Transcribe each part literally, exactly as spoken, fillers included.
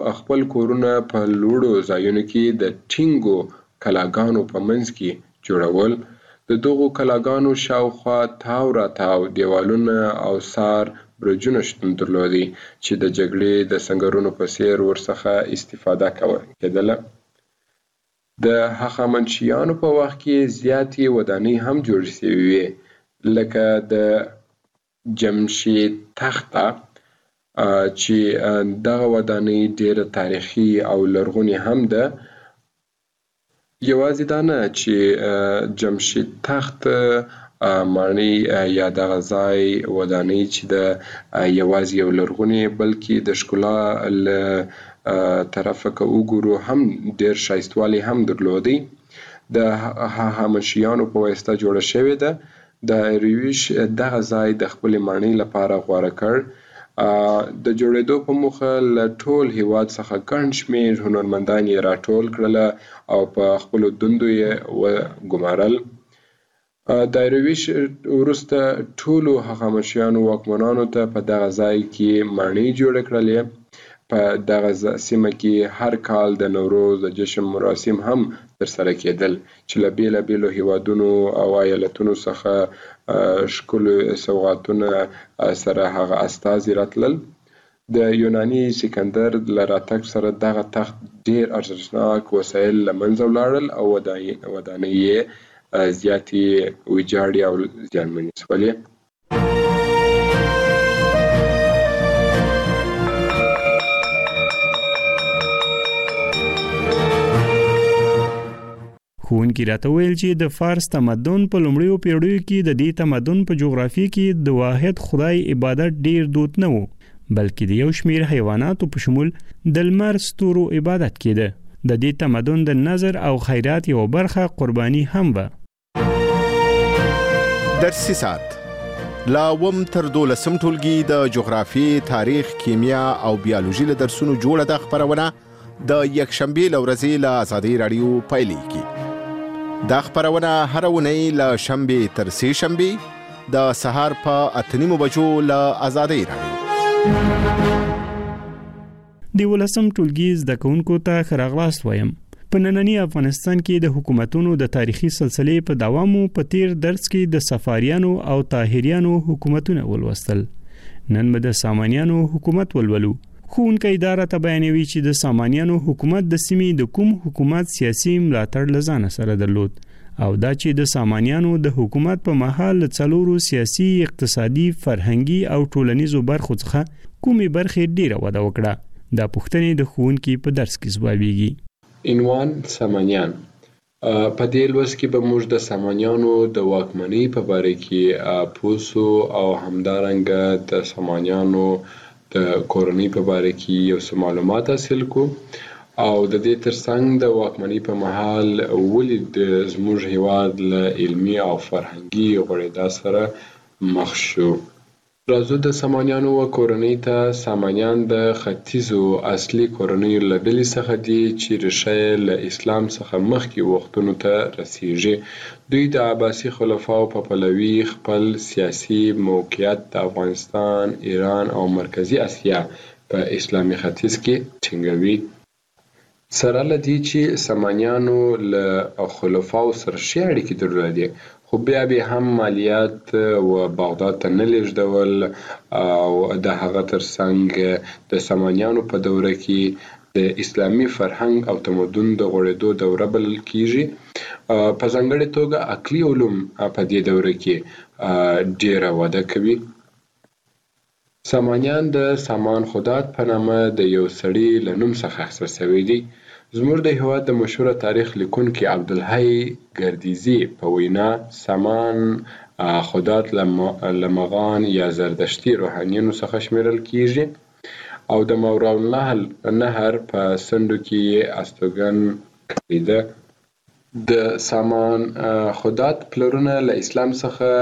خپل کورونه په لوړو ځایونو کې د ټینګو کلاګانو په منځ کې جوړول. د دغو کلاګانو شاوخوا تاو راتاو دیوالونه او سار برجونه شتون درلودي چې د جګړې د سنګرونو په څیر ورڅخه استفاده کېدله. د هخامنشیانو په وخت کې زیاتې ودانۍ هم جوړې شوې وې، لکه د جمشید تخته چې دغه ودانۍ ډېره تاریخي او لرغونې هم ده. یوازې دا نه چې جمشید تخت ماڼۍ یا دغه ځای ودانۍ چې د یوازې یو لرغونې بلکې د ښکلا له طرفه که وګورو هم ډېر ښایستوالی هم درلودی. د هخامنشیانو په واسطه جوړه شوې ده. داریوش دغه ځای د خپلې ماڼۍ لپاره غوره کړ. د جوړېدو په موخه له ټول هیواد څخه ګڼ شمېر هنرمندان یې راټول کړله او په خپلو دندو یې وګمارل. داریوش وروسته ټولو هخامنشیانو واکمنانو ته په دغه ځای کې ماڼۍ جوړې کړلې. په دغه سیمه کې هر کال د نوروز د جشن مراسم هم ترسره کېدل چې له بېلابېلو هیوادونو او ایالتونو څخه ښکلي سوغاتونه سره هغه استازي راتلل. د یوناني سکندر له راتګ سره دغه تخت ډېر ارزښتناک وسایل له منځه ولاړل او ودانۍ یې زیاتې ویجاړې او زیانمنې شولې. ښوونکي راته ویل چې د فارس تمدن په لومړیو پیړیو کې د دې تمدن په جغرافیه کې د واحد خدای عبادت ډیر دود نه و، بلکې د یو شمیر حیواناتو په شمول د لمر ستورو عبادت کېده. د دې تمدن د نظر او خیرات یو برخه قرباني هم و. درسي ساعت لا وم تر دولسم ټولګي د جغرافیې، تاریخ، کیمیا او بیولوژي له درسونو جوړه ده خبرونه د یکشنبې له ورځې له ازادۍ راډیو پیلېږي. دا خبرونه هره اونۍ له شنبې تر سې شنبې د سهار په اته نیمو بجو له ازادۍ راډیو. د ولسم ټولګي زده کوونکو ته ښه راغلاست وایم. په ننني افغانستان کې د حکومتونو د تاریخي سلسلې په دوامو په تیر درس کې د صفاریانو او طاهریانو حکومتونه ولوستل. نن به د سامانیانو حکومت ولولو. ښوونکی اداره ته بیانوي چې د سامانیانو حکومت د سیمې د کوم حکومت سیاسي ملاتړ له ځانه سره درلود او دا چې د سامانیانو د حکومت په مهال له څلورو سیاسي، اقتصادي، فرهنګي او ټولنیزو برخو څخه کومې برخې ډیره وده وکړه. دا پوښتنې د ښوونکي په درس کې ځوابیږي. عنوان: سامانیان. په دې لوست کې به موږ د سامانیانو د واکمنۍ په باره کې پوسو او همدارنګه د سامانیانو د کورنۍ په باره کې یو څه معلومات حاصل کو او د دې ترڅنګ د واکمنۍ په مهال ولې د زموږ هیواد له علمي او فرهنګي غوړېدا سره مخ شو. راځو د سامانیانو و کورنۍ ته. سامانیان د ختیځو اصلي کورنیو له ډلې څخه دي چې ریښه یې له اسلام څخه مخکې وختونو ته رسیږي. دوی د عباسي خلفاو په پلوي خپل سیاسي موقعیت د افغانستان، ایران او مرکزي اسیا په اسلامي ختیځ کې ټینګوي. سره له دې چې سامانیانو له خلفاو سره ښې اړیکې درلودې، خو بیا به هم مالیات و بغداد ته نه لیږدول او د هغه ترڅنګ د سامانیانو په دوره کې د اسلامي فرهنګ او تمدن د غوړېدو دوره بلل کیږي. په ځانګړې توګه عقلي علوم په دې دوره کې ډیره وده کوي. سامانیان د سامان خدات په نامه د یو سړي له نوم څخه اخیستل شوي دي. زموږ د هېواد د مشهوره تاریخ لیکونکي عبدالحی گردیزي په وینا سامان خدات له مغان یا زردشتي روحانیانو څخه شمیرل کیږي او د ماوراء النهر په څنډو کې یې استوګن کړې ده. د سامان خدات پلرونه له اسلام څخه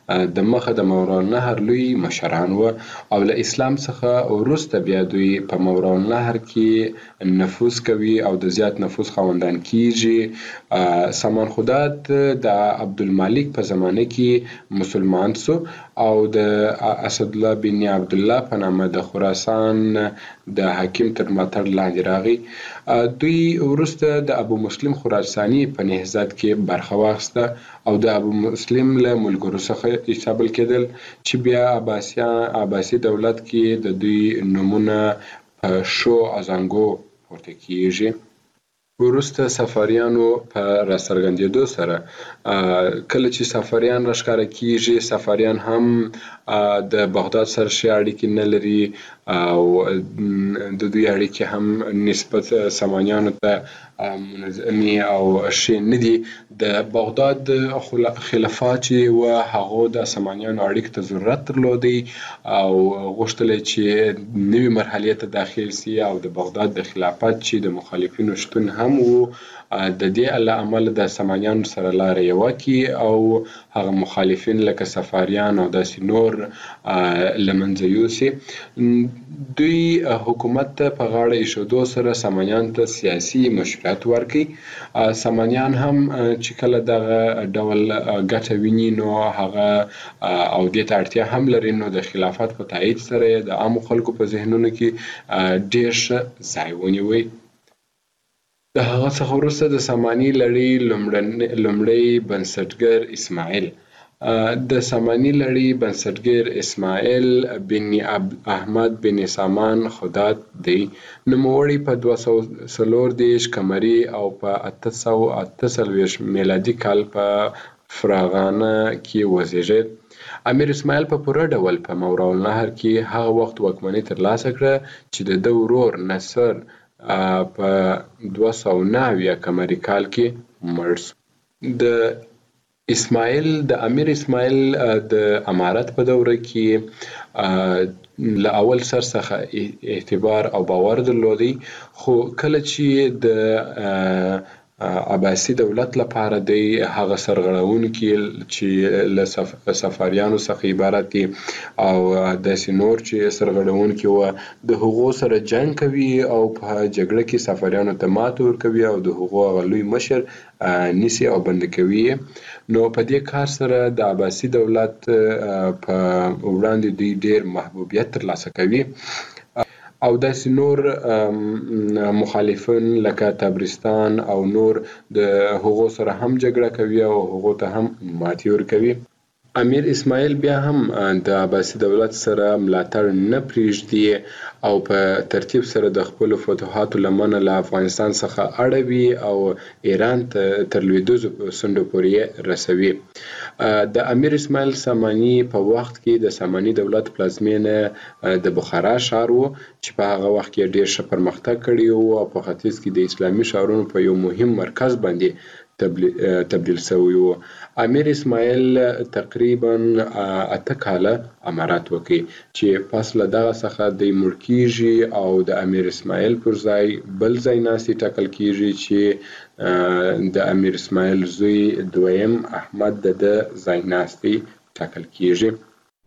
د مخه د ماورا النهر لوی مشران و او له اسلام څخه وروسته بیا دوی په ماورا النهر کې نفوذ کوي او د زیات نفوذ خاوندان کیږي. سامان خداد د عبدالمالک په زمانه کې مسلمان سو او د اسد الله بن عبد الله په نامه د خراسان د حاکم تر ملاتړ لاندې راغی. دوی وروسته د ابو مسلم خراساني په نهضت کې برخه واخیسته او د ابو مسلم له ملګرو څخه حسابل کېدل چې بیا عباسیان عباسي دولت کې د دوی نمونه په شو ازانګو پورته کیږي. وروسته صفاریانو په راڅرګندېدو سره کله چې صفاریان راښکاره کیږي، صفاریان هم د بغداد سره ښې اړیکې نه لري او د دوی اړیکې هم نسبت سامانیانو ته منظمې او ښې نه دي. د بغداد خلفا چې و هغو د سامانیانو اړیکو ته ضرورت درلودی او غوښتل چې نوې مرحلې ته داخل سي او د بغداد د خلافت چې د مخالفینو شتون هم و د دې له امله د سامانیانو سره لاره یوه کړي او هغه مخالفین لکه صفاریان او داسې نور له منځه یوسي. دوی حکومت ته په غاړه ایښودو سره سامانیانو ته سیاسي مشروعیت ورکړي. سامانیان هم چې کله دغه ډول ګټه ویني نو هغه او دې ته اړتیا هم لري نو د خلافت په تایید سره د عامو خلکو په ذهنونو کې ډېر ښه ځای ونیوی. د هغه څخه وروسته د ساماني لړۍ لومړی بنسټګر اسماعیل د ساماني لړۍ بنسټګر اسماعیل بن احمد بن سامان خداد دی. نوموړی په دوه سوه څلور دېرش قمري او په اته سوه اته څلوېښت میلادي کال په فراغانه کې وزیږید. امیر اسماعیل په پوره ډول په ماورا النهر کې هغه وخت واکمني ترلاسه کړه چې د ده ورور نصر په دوه سوه نهه اویا قمري کال کې مړ سو. د اسماعیل د امیر اسماعیل د امارت په دوره کې له اول سر څخه اعتبار او باور درلودی، خو کله چې د عباسي دولت لپاره دی هغه سرغړونکي چې له صفاریانو څخه عبارت دي او داسې نور چې سرغړونکي وه د هغو سره جنګ کوي او په جګړه کې صفاریانو ته ماته ورکوي او د هغو هغه لوی مشر نیسي او بندي کوي. نو په دې کار سره د عباسي دولت په وړاندې دوی ډېر محبوبیت ترلاسه کوي او داسې نور مخالفین لکه تبرستان او نور د هغو سره هم جګړه کوي او هغو ته هم ماتې ورکوي. امیر اسماعیل بیا هم د عباسي دولت سره ملاتړ نه پرېږدي او په ترتیب سره د خپلو فتوحاتو لمنه له افغانستان څخه اړوي او ایران ته تر لویدیځو څنډو پورې رسوي. د امیر اسماعیل ساماني په وخت کې د ساماني دولت پلازمینه د بخارا ښار و چې په هغه وخت کې ډېر ښه پرمختګ کړی و او په ختیځ کې د اسلامي ښارونو په یو مهم مرکز باندې تبدیل شوی و. امیر اسماعیل تقریبا اته کاله امارت وکړي چې پس له دغه څخه دی مړ کیږي او د امیر اسماعیل پر ځای بل ځایناستی ټاکل کیږي چې د امیر اسماعیل زوی دویم احمد د ده ځایناستی ټاکل کیږي.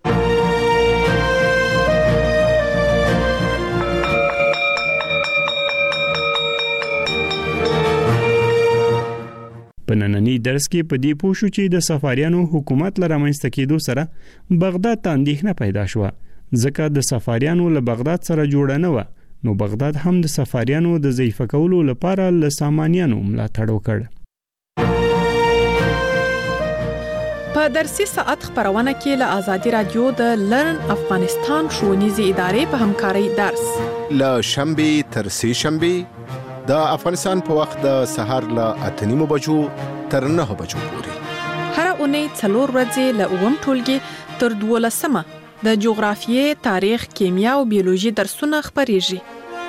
په نننی درس کې په دې پوه شو چې د صفاریانو حکومت له رامنځته کېدو سره بغداد ته اندېښنه پیدا شوه، ځکه د صفاریانو له بغداد سره جوړه نه وه، نو بغداد هم د صفاریانو د ضعیفه کولو لپاره له سامانیانو ملاتړ وکړ. په درسي ساعت خبرونه کې له آزادي رادیو د لرن افغانستان ښوونیزې ادارې په همکارۍ درس له شنبې تر سې شنبې د افغانستان په وخت د سهار له اته نیمو بجو تر نهه بجو پورې هر اونۍ څلور ورځې له اووم ټولګي تر دولسمه د جغرافیې، تاریخ، کیمیا او بیولوژي درسونه خپریږي.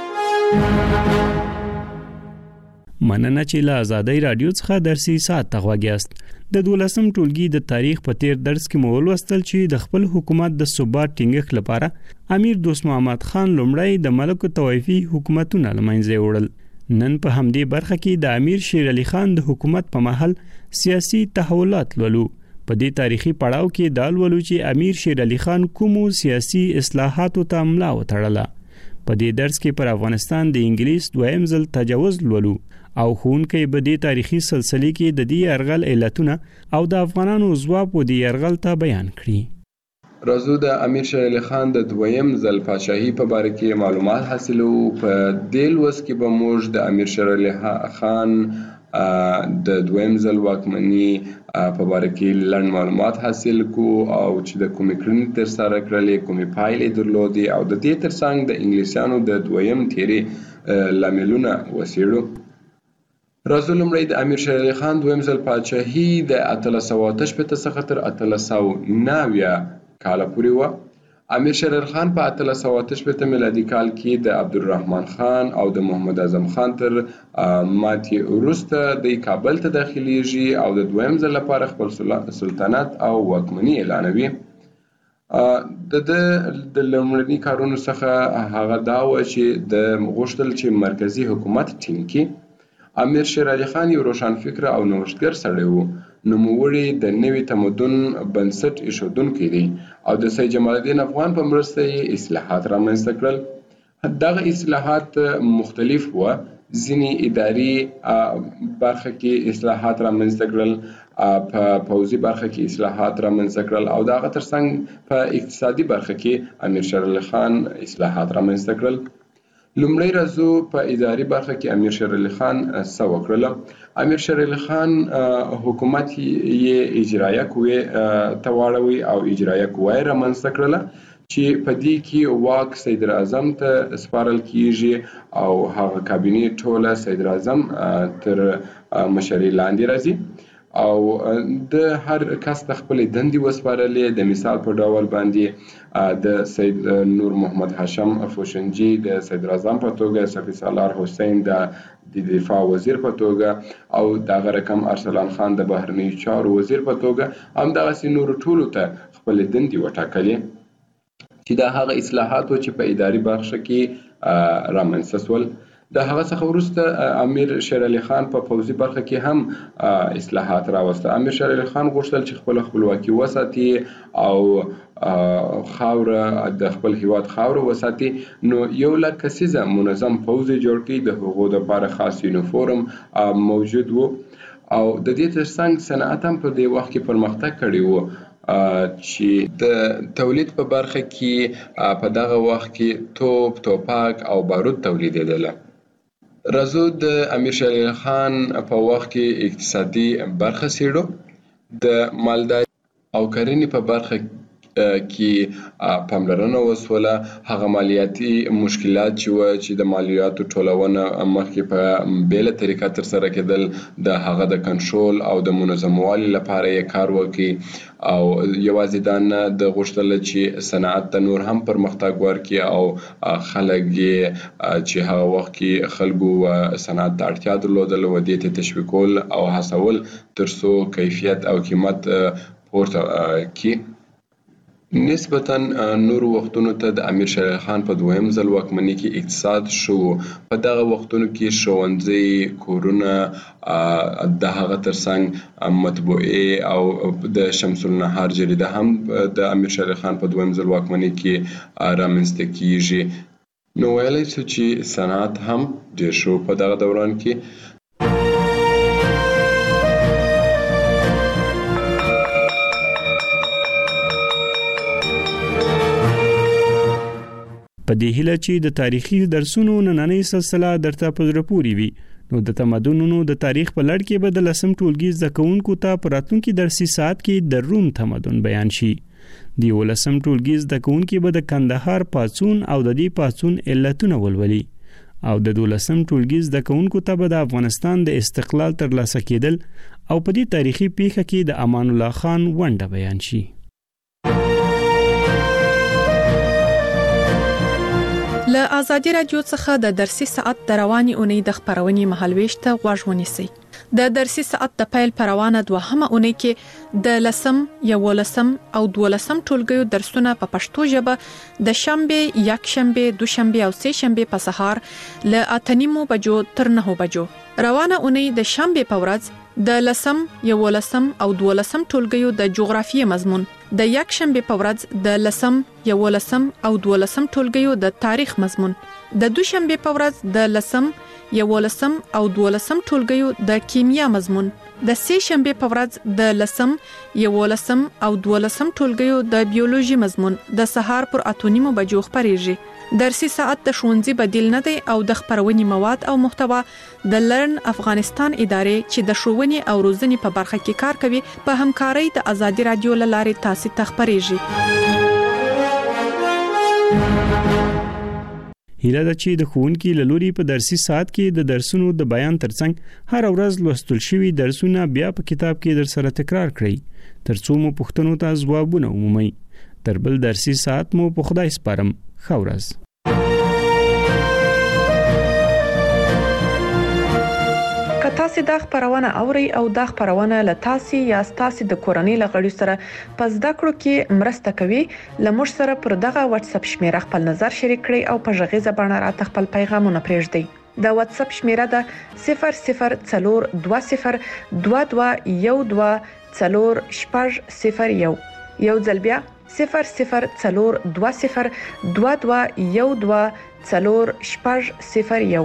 مننه چې له آزادۍ رادیو څخه درسي ساعت ته غوږیاست. د دولسم ټولګي د تاریخ په تیر درس کې مو ولوستل چې د خپل حکومت د ثبات ټینګښت لپاره امیر دوست محمد خان لومړی د ملک طوایفي حکومتونه له منځه وړل. نن په همدې برخه کې د امیر شیر علي خان د حکومت په مهال سیاسي تحولات لولو. په دې تاریخي پړاو کې دا ولولو چې امیر شیر علي خان کومو سیاسي اصلاحاتو ته ملا وتړله. په دې درس کې پر افغانستان د انګلیس دویم ځل تجاوز لولو او ښوونکی به دې تاریخي سلسله کې د دې یرغل علتونه او د افغانانو ځواب و دې یرغل ته بیان کړي. راځو د امیر شیر علي خان د دویم ځل پاچاهي په باره کې معلومات حاصلو. په دې لوست کې به موږ د امیر شیر علي خان د دویم ځل واکمني په باره کې لنډ معلومات حاصل کو او چې د کومې کړنې ترسره کړلې، کومې پایلې درلودې او د دې ترڅنګ د انګلیسیانو د دویم تیرې لاملونه وڅېړو. راځو لومړی د امیر شیر علي خان دویم ځل پاچاهي د اتلس سوه اته شپېته څخه تر اتلس سوه نهه اویا کاله پورې وه. امیر شیر علي خان په اتلس سوه اته شپېته میلادي کال کې د عبدالرحمن خان او د محمد اعظم خان تر ماتې وروسته د کابل ته داخلیږي او د دویم ځل لپاره خپل سلطنت او واکمني اعلانوي. د ده د لومړني کارونو څخه هغه دا و چې د غوښتل چې مرکزي حکومت ټینګ کړي. امیر شیر علي خان یو روښانفکره او نوښتګر سړی و. نوموړي د نوي تمدن بنسټ ایښودونکی دی او د سید جمال الدین افغان په مرسته یې اصلاحات رامنځته کړل. دغه اصلاحات مختلف وو. ځینې اداري برخه کې اصلاحات رامنځته کړل، په پوځي برخه کې اصلاحات رامنځته کړل او د هغه ترڅنګ په اقتصادي برخه کې امیر شیر علي خان اصلاحات رامنځته کړل. لومړی راځو په اداري برخه کې امیر شیر علي خان څه وکړل. امیر شیر علي خان حکومت یې اجرایه قوې ته واړوي او اجرایه قوه یې رامنځته کړله چې په دې کې واک صدر اعظم ته سپارل کیږي او هغه کابینې ټوله صدر اعظم تر مشرۍ لاندې راځي او د هر کس د خپلې دندې وسپارلې. د مثال په ډول باندې د سید نور محمد هاشم فوشنجي د صدر اعظم په توګه، صفي سالار حسین د دفاع وزیر په توګه او دغه رقم ارسلان خان د بهرنیو چارو وزیر په توګه، همدغسې نورو ټولو ته خپلې دندې وټاکلې چې دا هغه اصلاحات و چې په اداري برخه کې رامنځته سول. د هغه څخه وروسته امیر شیر علي خان په پوځي برخه کې هم اصلاحات راوسته. امیر شیر علي خان غوښتل چې خپل خپلواکي وساتي او خاوره د خپل هیواد خاوره وساتي، نو یو لک کسیزه منظم پوځ جوړ کړي. د هغو لپاره خاص یونیفورم موجود و او د دې ترڅنګ صنعت هم په دې وخت کې پرمختګ کړی و چې د تولید په برخه کې په دغه وخت کې توپ، توپک او بارود تولیدېدله. راځو د امیر شیر علي خان په وخت کې اقتصادي برخه څېړو. د مالدارۍ او کرنې په برخه کې پاملرنه وسوله. هغه مالیاتي مشکلات چې و چې د مالیاتو ټولونه مخکې په بیله طریقه ترسره کېدل، د هغه د کنټرول او د منظموالي لپاره یې کار وکړي او یوازې دا نه، د غوښتله چې صنعت ته نور هم پرمختګ ورکړي او خلک یې چې هغه وخت کې خلکو صنعت ته اړتیا درلودله و دې ته تشویقول او هڅول تر څو کیفیت او قیمت پورته کړي. نسبتاً نورو وختونو ته د امیر شیر علي خان په دویم ځل واکمنۍ کې اقتصاد شو. په دغه وختونو کې ښوونځي، کورونه، د هغه ترڅنګ مطبوعې او د شمس النهار جریده هم د امیر شیر علي خان په دویم ځل واکمنۍ کې رامنځته کیږي. نو ویلی شو چې صنعت هم ډیر شو په دغه دوران کې. په دې هیله چې د تاریخي درسونو نننۍ سلسله درته په زړه پورې وي، نو د تمدنونو د تاریخ په لړ کې به د لسم ټولګي زده کوونکو ته په راتلونکي درسي ساعت کې د روم تمدن بیان شي. د یولسم ټولګي زده کوونکي به د کندهار پاڅون او د دې پاڅون علتونه ولولي او د دولسم ټولګي زده کوونکو ته به د افغانستان د استقلال ترلاسه کېدل او په دې تاریخي پیښه کې د امان الله خان ونډه بیان شي. ل له ازادي رادیو څخه د درسي ساعت د رواني اونۍ د خبرونې مهالويش ته غوږ ونیسئ. د درسي ساعت د پیل پروانه دوهمه اونۍ کې د لسم، یولسم او دولسم ټولګیو درسونه په پښتو ژبه د شنبه، یک شنبه، دوشنبه او سه شنبه په سهار له اتنیمو بجو تر نهو بجو. روانه اونۍ د شنبه په ورځ د لسم، یولسم او دولسم ټولګیو د جغرافیې مضمون، د یک شنبه په ورځ د لسم، یولسم او دولسم ټولګیو د تاریخ مضمون، د دوشنبه په ورځ د لسم، یولسم او دولسم ټولګیو د کیمیا مضمون، د سه شنبه په ورځ د لسم، یولسم او دولسم ټولګیو د بیولوژي مضمون د سهار پر اتونیمو بجو خبريږي. درسي ساعت د ښوونځي بدیل نه دی او د خبرونې مواد او محتوا د لرن افغانستان ادارې چې د ښوونې او روزنې په برخه کې کار کوي په همکارۍ د ازادي رادیو لارې تاسو ته خبريږي. هیله ده چې د ښوونکي له لوري په درسي ساعت کې د درسونو د بیان ترڅنګ هر ورځ لوستل شوي درسونه بیا په کتاب کې در سره تکرار کړئ ترڅو مو پوښتنو ته ځوابونه ومومئ. تر بل درسي ساعت مو په خدای سپارم. ښه ورځ. که تاسو د خبرونه اوري او د خبرونه له تاسو یا تاسو د کورنۍ لغړی سره پس د کړو کې مرسته کوي، لمر سره پر دغه واتس اپ شمیره خپل نظر شریک کړئ او په ژغیزه باندې راته خپل پیغامونه پرېږدئ. د واتس اپ شمیره ده صفر صفر څلور دوه صفر دوه دوه یو دوه څلور شپږ صفر یو. یو ځل بیا صفر صفر څلور دوه صفر دوه دوه یو دوه څلور شپږ صفر یو.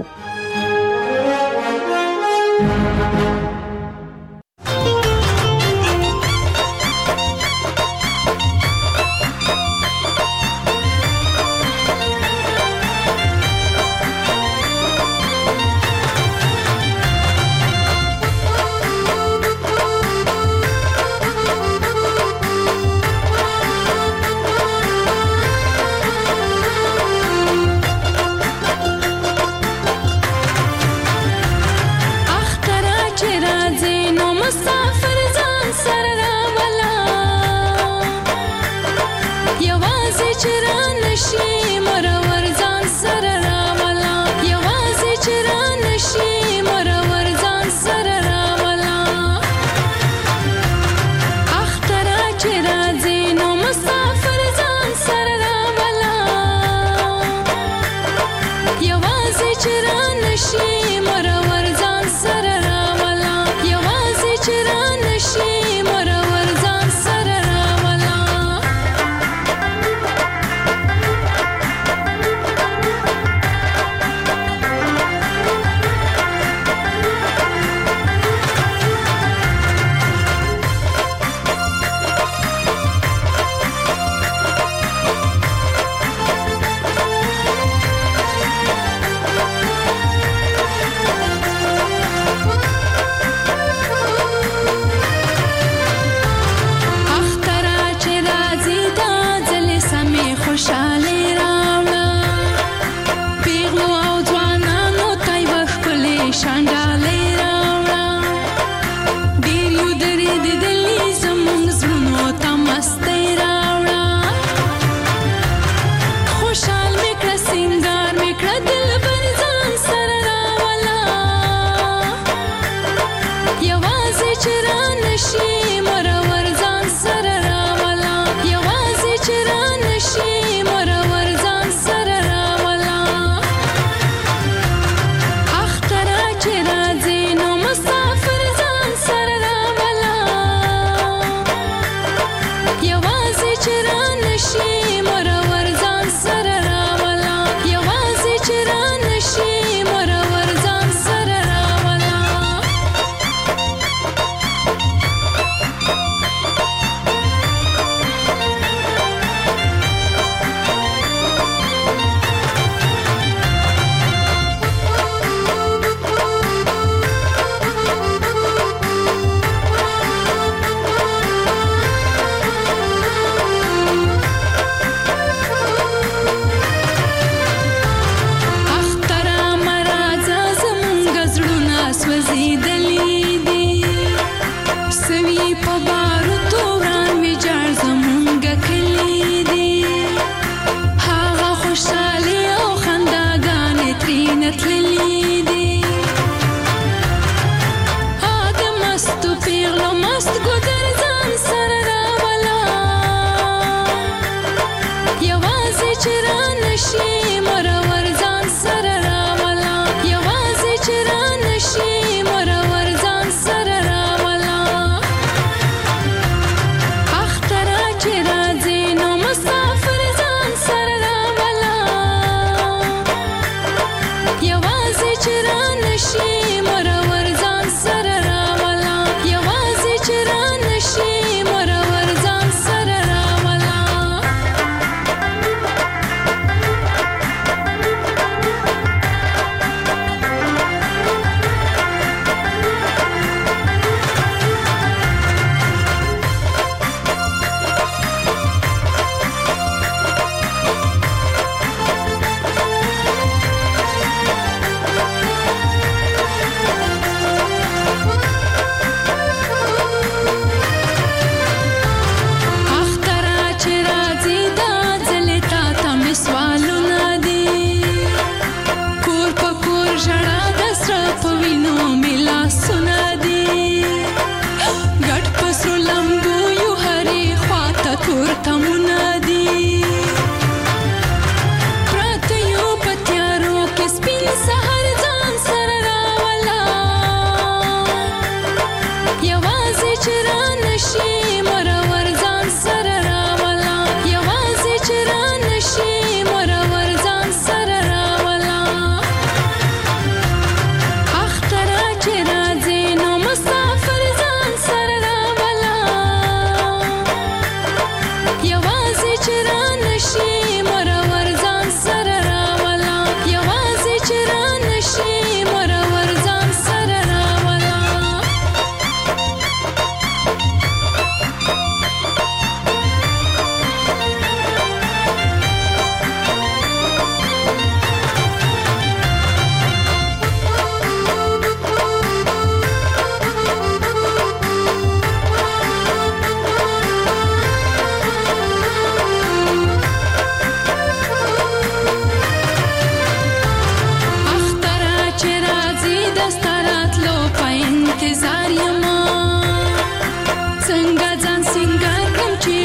چرانه شي مرور ځان سره راولا یوازې چرانه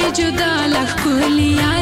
جدا لخ کلیان